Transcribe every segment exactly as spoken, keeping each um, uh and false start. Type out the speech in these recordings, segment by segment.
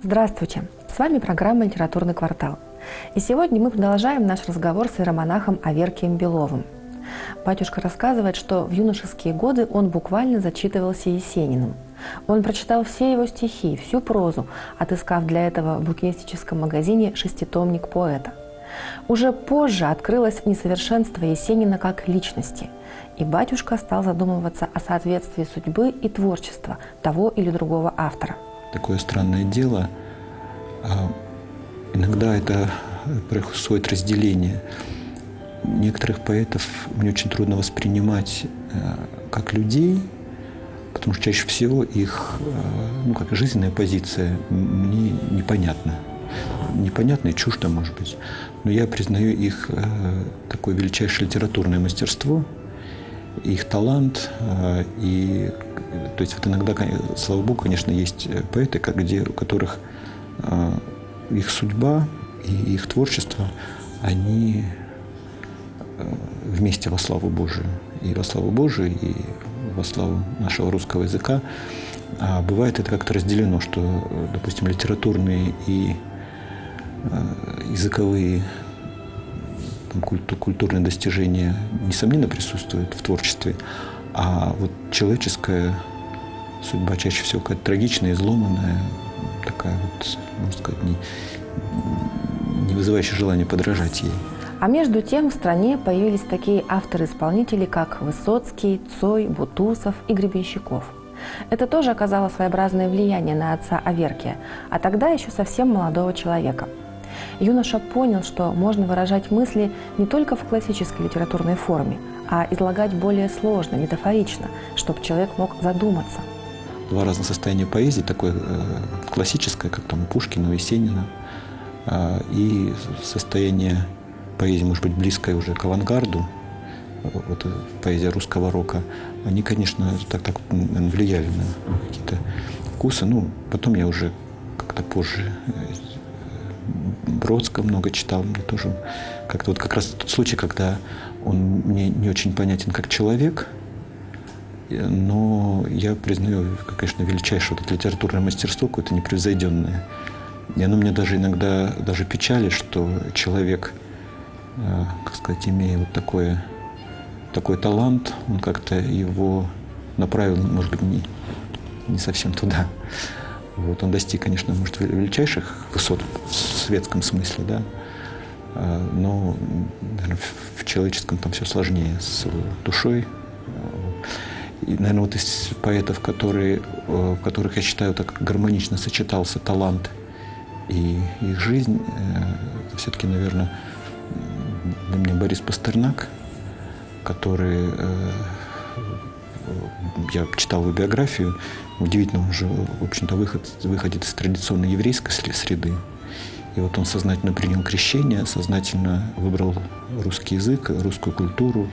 Здравствуйте! С вами программа «Литературный квартал». И сегодня мы продолжаем наш разговор с иеромонахом Аверкием Беловым. Батюшка рассказывает, что в юношеские годы он буквально зачитывался Есениным. Он прочитал все его стихи, всю прозу, отыскав для этого в букинистическом магазине шеститомник поэта. Уже позже открылось несовершенство Есенина как личности, и батюшка стал задумываться о соответствии судьбы и творчества того или другого автора. Такое странное дело. Иногда это происходит разделение. Некоторых поэтов мне очень трудно воспринимать как людей, потому что чаще всего их, ну, как жизненная позиция мне непонятна. Непонятно и чуждо, может быть. Но я признаю их такое величайшее литературное мастерство, их талант. И, то есть вот иногда, слава богу, конечно, есть поэты, где, у которых их судьба и их творчество, они вместе во славу Божию. И во славу Божию, и во славу нашего русского языка. А бывает это как-то разделено, что, допустим, литературные и языковые, там, культурные достижения, несомненно, присутствуют в творчестве, а вот человеческая судьба чаще всего какая-то трагичная, изломанная, такая вот, можно сказать, не, не вызывающая желания подражать ей. А между тем в стране появились такие авторы-исполнители, как Высоцкий, Цой, Бутусов и Гребенщиков. Это тоже оказало своеобразное влияние на отца Аверкия, а тогда еще совсем молодого человека. Юноша понял, что можно выражать мысли не только в классической литературной форме, а излагать более сложно, метафорично, чтобы человек мог задуматься. Два разных состояния поэзии, такое э, классическое, как там у Пушкина, у Есенина, э, и состояние поэзии, может быть, близкое уже к авангарду, вот поэзия русского рока, они, конечно, так, так влияли на какие-то вкусы. Ну, потом я уже как-то позже Бродского много читал, мне тоже как-то вот как раз тот случай, когда он мне не очень понятен как человек, но я признаю, конечно, величайшее вот это литературное мастерство, какое-то непревзойденное. И оно мне даже иногда даже печалит, что человек, как сказать, имея вот такое, такой талант, он как-то его направил, может быть, не, не совсем туда. Вот, он достиг, конечно, может, величайших высот в светском смысле, да, но, наверное, в человеческом там все сложнее с душой. И, наверное, вот из поэтов, которые, в которых, я считаю, так гармонично сочетался талант и их жизнь, это все-таки, наверное, для меня Борис Пастернак, который, я читал его биографию, удивительно, он же, в общем-то, выход, выходит из традиционной еврейской среды. И вот он сознательно принял крещение, сознательно выбрал русский язык, русскую культуру,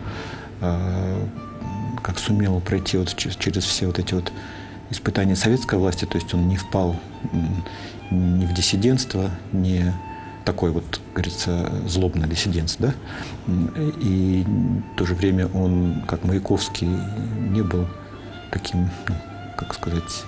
как сумел пройти вот через все вот эти вот испытания советской власти, то есть он не впал ни в диссидентство, не такой вот, говорится, злобное диссидентство, да? И в то же время он, как Маяковский, не был таким, ну, как сказать,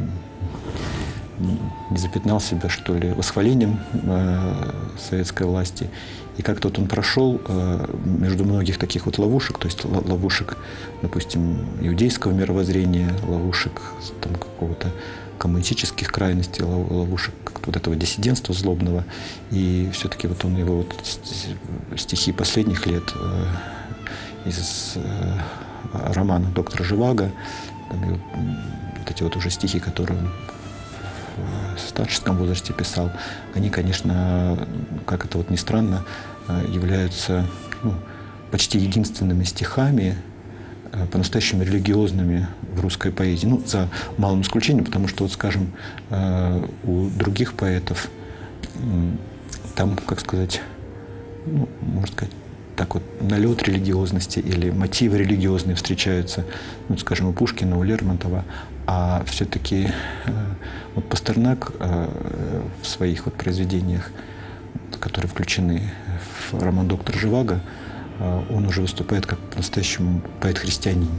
не запятнал себя, что ли, восхвалением э, советской власти. И как-то вот он прошел э, между многих таких вот ловушек, то есть ловушек, допустим, иудейского мировоззрения, ловушек там какого-то коммунистических крайностей, ловушек вот этого диссидентства злобного. И все-таки вот он его вот стихи последних лет э, из э, романа «Доктора Живаго», там, и вот, вот эти вот уже стихи, которые он в старческом возрасте писал, они, конечно, как это вот ни странно, являются, ну, почти единственными стихами, по-настоящему религиозными в русской поэзии. Ну, за малым исключением, потому что, вот, скажем, у других поэтов там, как сказать, ну, можно сказать, так вот, налет религиозности или мотивы религиозные встречаются, ну, скажем, у Пушкина, у Лермонтова, а все-таки э, вот Пастернак э, в своих вот произведениях, которые включены в роман «Доктор Живаго», э, он уже выступает как по-настоящему поэт-христианин,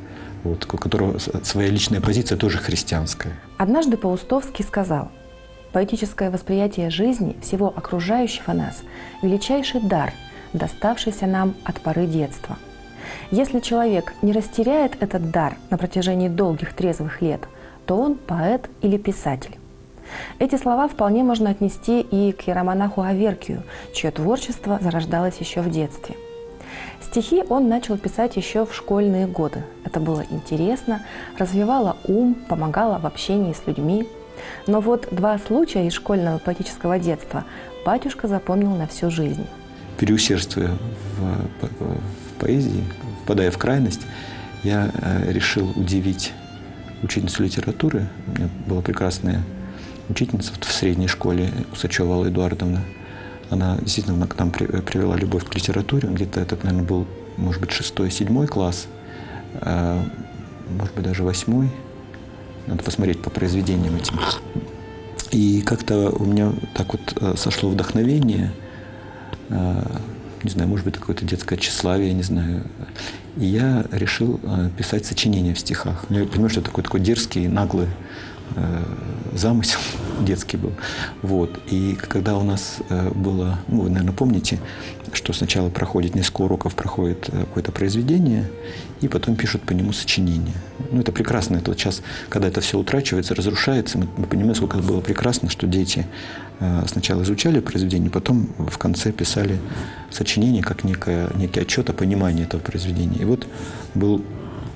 вот, у которого своя личная позиция тоже христианская. Однажды Паустовский сказал: Поэтическое восприятие жизни, всего окружающего нас – величайший дар, доставшийся нам от поры детства. Если человек не растеряет этот дар на протяжении долгих трезвых лет, то он поэт или писатель. Эти слова вполне можно отнести и к иеромонаху Аверкию, чье творчество зарождалось еще в детстве. Стихи он начал писать еще в школьные годы. Это было интересно, развивало ум, помогало в общении с людьми. Но вот два случая из школьного поэтического детства батюшка запомнил на всю жизнь. Переусердствуя в, в поэзии, впадая в крайность, я решил удивить учительницу литературы. У меня была прекрасная учительница в средней школе, Усачева Алла Эдуардовна. Она действительно к нам привела любовь к литературе. Где-то этот, наверное, был, может быть, шестой, седьмой класс, может быть, даже восьмой. Надо посмотреть по произведениям этим. И как-то у меня так вот сошло вдохновение, не знаю, может быть, какое-то детское тщеславие, не знаю. И я решил писать сочинения в стихах. Я понимаю, что это такой, такой дерзкий, наглый замысел детский был. Вот. И когда у нас было, ну, вы, наверное, помните, что сначала проходит несколько уроков, проходит какое-то произведение, и потом пишут по нему сочинение. Ну, это прекрасно. Это вот сейчас, когда это все утрачивается, разрушается, мы, мы понимаем, сколько это было прекрасно, что дети сначала изучали произведение, потом в конце писали сочинение, как некое, некий отчет о понимании этого произведения. И вот был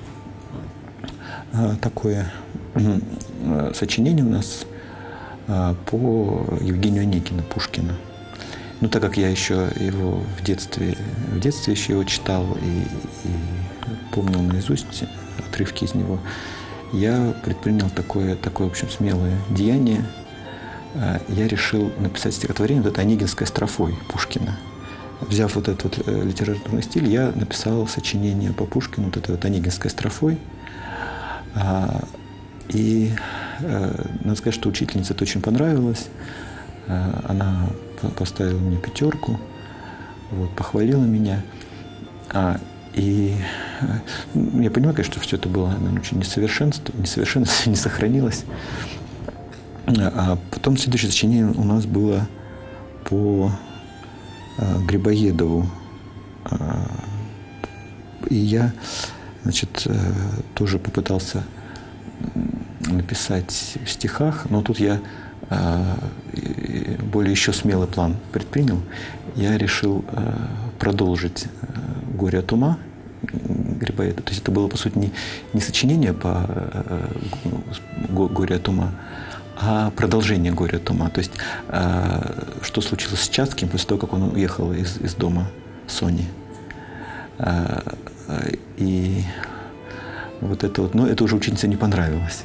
такое сочинение у нас по Евгению Онегину, Пушкину. Ну, так как я еще его в детстве, в детстве еще его читал и, и помнил наизусть отрывки из него, я предпринял такое, такое, в общем, смелое деяние. Я решил написать стихотворение, вот это «Онегинской строфой» Пушкина. Взяв вот этот вот литературный стиль, я написал сочинение по Пушкину, вот этой вот «Онегинской строфой». И э, надо сказать, что учительнице это очень понравилось. Э, она поставила мне пятерку, вот, похвалила меня. А, и э, я понимаю, конечно, что все это было, наверное, очень несовершенство, несовершенство, не сохранилось. А потом следующее сочинение у нас было по э, Грибоедову. Э, и я, значит, э, тоже попытался написать в стихах, но тут я э, более еще смелый план предпринял. Я решил э, продолжить э, «Горе от ума» Грибоедова. То есть это было, по сути, не, не сочинение по э, «Горе от ума», а продолжение «Горе от ума». То есть э, что случилось с Чацким после того, как он уехал из, из дома Сони. Э, и вот это вот, но это уже ученице не понравилось.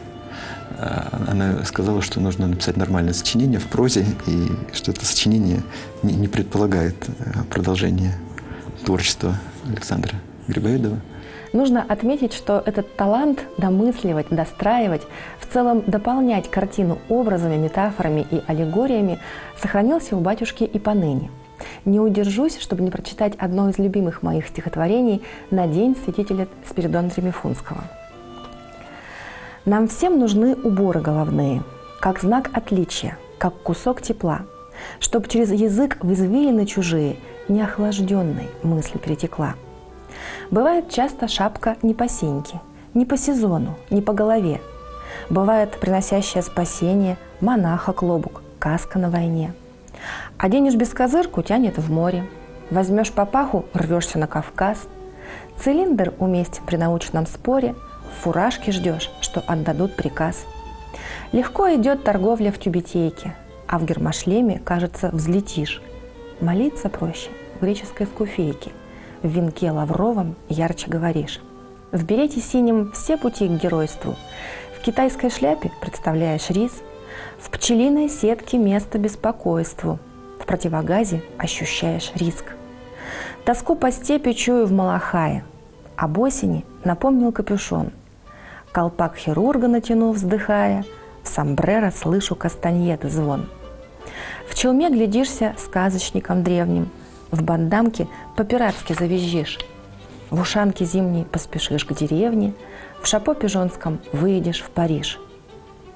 Она сказала, что нужно написать нормальное сочинение в прозе, и что это сочинение не, не предполагает продолжения творчества Александра Грибоедова. Нужно отметить, что этот талант домысливать, достраивать, в целом дополнять картину образами, метафорами и аллегориями сохранился у батюшки и поныне. Не удержусь, чтобы не прочитать одно из любимых моих стихотворений на День святителя Спиридона Тремифунского. Нам всем нужны уборы головные, как знак отличия, как кусок тепла, чтоб через язык в извилины чужие неохлажденной мысль перетекла. Бывает часто шапка не по синьке, не по сезону, не по голове. Бывает приносящая спасение монаха-клобук, каска на войне. Оденешь бескозырку — тянет в море, возьмешь папаху — рвешься на Кавказ. Цилиндр уместен при научном споре, в фуражке ждешь, что отдадут приказ. Легко идет торговля в тюбетейке, а в гермошлеме, кажется, взлетишь. Молиться проще в греческой скуфейке, в венке лавровом ярче говоришь. В берете синем все пути к геройству, в китайской шляпе представляешь рис, в пчелиной сетке место беспокойству, в противогазе ощущаешь риск. Тоску по степи чую в Малахае, об осени напомнил капюшон. Колпак хирурга натяну, вздыхая, в сомбреро слышу кастаньеты звон. В челме глядишься сказочником древним, в бандамке по-пиратски завизжишь, в ушанке зимней поспешишь к деревне, в шапо пижонском выедешь в Париж.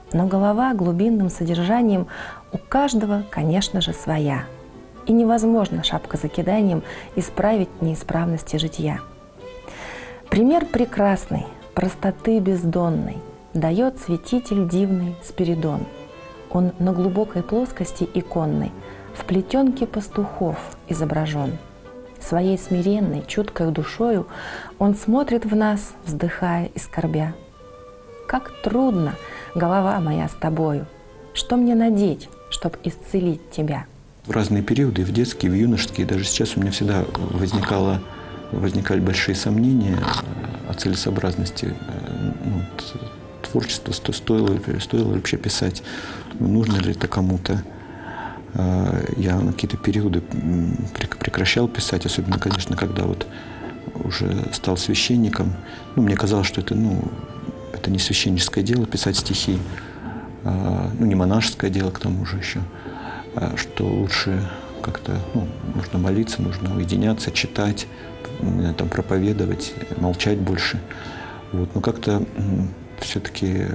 Но голова глубинным содержанием у каждого, конечно же, своя. И невозможно шапкозакиданием исправить неисправности жития. Пример прекрасный, простоты бездонной дает святитель дивный Спиридон. Он на глубокой плоскости иконной в плетенке пастухов изображен. Своей смиренной, чуткой душою он смотрит в нас, вздыхая и скорбя. Как трудно, голова моя, с тобою, что мне надеть, чтоб исцелить тебя? В разные периоды, в детские, в юношеские, даже сейчас у меня всегда возникало, возникали большие сомнения о целесообразности ну, творчества, стоило, стоило ли вообще писать, нужно ли это кому-то. Я на какие-то периоды прекращал писать, особенно, конечно, когда вот уже стал священником. Ну, мне казалось, что это, ну, это не священническое дело писать стихи, ну, не монашеское дело к тому же еще, что лучше как-то, ну, нужно молиться, нужно уединяться, читать, там, проповедовать, молчать больше. Вот. Но как-то все-таки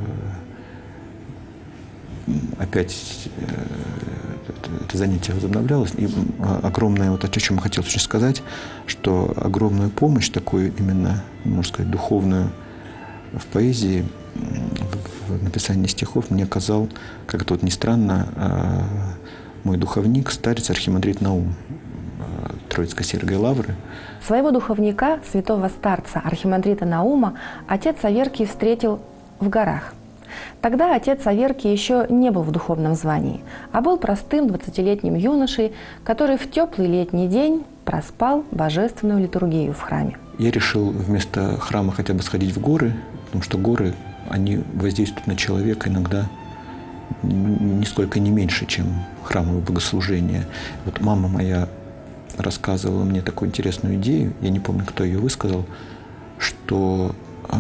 опять это занятие возобновлялось. И огромное, вот о чем я хотел сейчас сказать, что огромную помощь, такую именно, можно сказать, духовную в поэзии, в написании стихов мне оказал, как это вот ни странно, мой духовник, старец архимандрит Наум Троицко-Сергиевой Лавры. Своего духовника, святого старца архимандрита Наума, отец Аверкий встретил в горах. Тогда отец Аверкий еще не был в духовном звании, а был простым двадцатилетним юношей, который в теплый летний день проспал божественную литургию в храме. Я решил вместо храма хотя бы сходить в горы, потому что горы, они воздействуют на человека иногда нисколько не меньше, чем храмовое богослужение. Вот мама моя рассказывала мне такую интересную идею, я не помню, кто ее высказал, что э,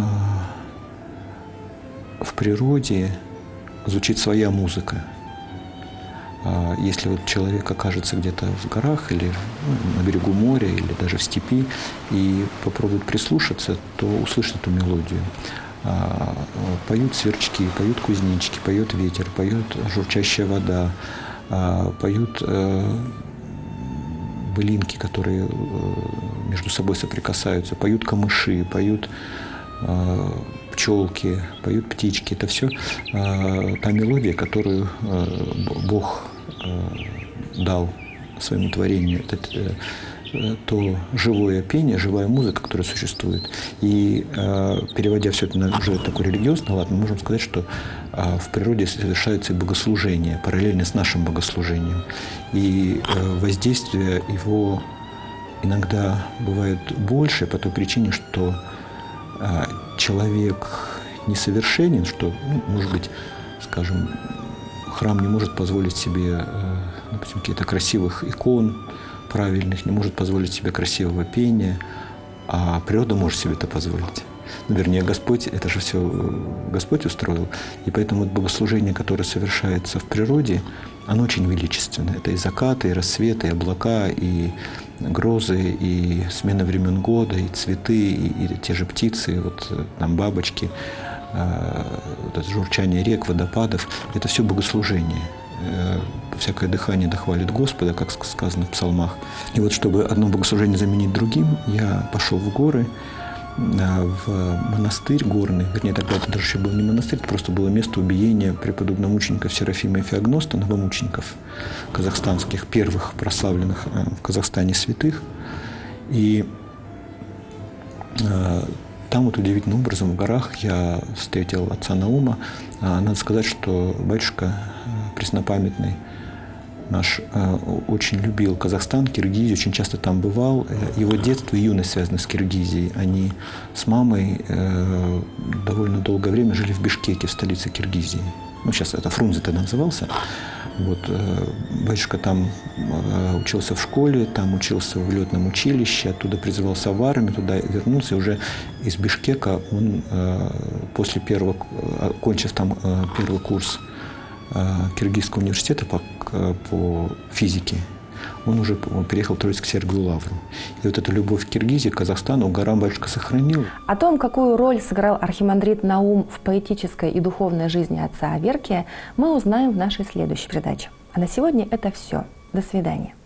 в природе звучит своя музыка. Э, если вот человек окажется где-то в горах или ну, на берегу моря, или даже в степи, и попробует прислушаться, то услышит эту мелодию. Э, поют сверчки, поют кузнечики, поет ветер, поет журчащая вода, э, поют э, былинки, которые между собой соприкасаются, поют камыши, поют э, пчелки, поют птички. Это все э, та мелодия, которую э, Бог э, дал своему творению. Это э, то живое пение, живая музыка, которая существует. И э, переводя все это на уже такой религиозный лад, мы можем сказать, что э, в природе совершается и богослужение, параллельно с нашим богослужением. И э, воздействие его иногда бывает больше по той причине, что э, человек несовершенен, что, ну, может быть, скажем, храм не может позволить себе, э, допустим, каких-то красивых икон, правильных, не может позволить себе красивого пения, а природа может себе это позволить. Ну, вернее, Господь, это же все Господь устроил. И поэтому богослужение, которое совершается в природе, оно очень величественное. Это и закаты, и рассветы, и облака, и грозы, и смена времен года, и цветы, и, и те же птицы, вот там бабочки, э, вот это журчание рек, водопадов. Это все богослужение. Всякое дыхание дохвалит Господа, как сказано в псалмах. И вот чтобы одно богослужение заменить другим, я пошел в горы, в монастырь горный. Вернее, тогда это даже еще был не монастырь, это просто было место убиения преподобного мученика Серафима и Феогноста, новомучеников казахстанских, первых прославленных в Казахстане святых. И там вот удивительным образом в горах я встретил отца Наума. Надо сказать, что батюшка преснопамятный наш очень любил Казахстан, Киргизию, очень часто там бывал. Его детство и юность связаны с Киргизией. Они с мамой довольно долгое время жили в Бишкеке, в столице Киргизии. Ну, сейчас это Фрунзе тогда назывался. Вот, батюшка там учился в школе, там учился в летном училище, оттуда призывался в армию, туда вернулся. И уже из Бишкека он после первого, окончив там первый курс Киргизского университета по, по физике, он уже переехал в Троицк Сергию Лавру. И вот эта любовь к Киргизии, к Казахстану Гарам-батюшка сохранил. О том, какую роль сыграл архимандрит Наум в поэтической и духовной жизни отца Аверкия, мы узнаем в нашей следующей передаче. А на сегодня это все. До свидания.